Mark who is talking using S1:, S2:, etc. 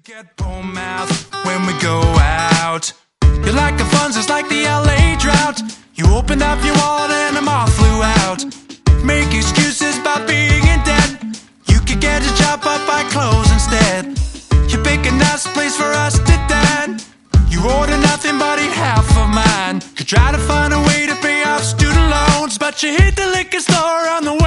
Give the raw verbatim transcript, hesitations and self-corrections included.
S1: Get bone mouth when we go out. You like the funds, it's like the L A drought. You opened up your wallet and the moth flew out. Make excuses about being in debt. You could get a job but buy clothes instead. You pick a nice place for us to dine. You order nothing but eat half of mine. Could try to find a way to pay off student loans, but you hit the liquor store on the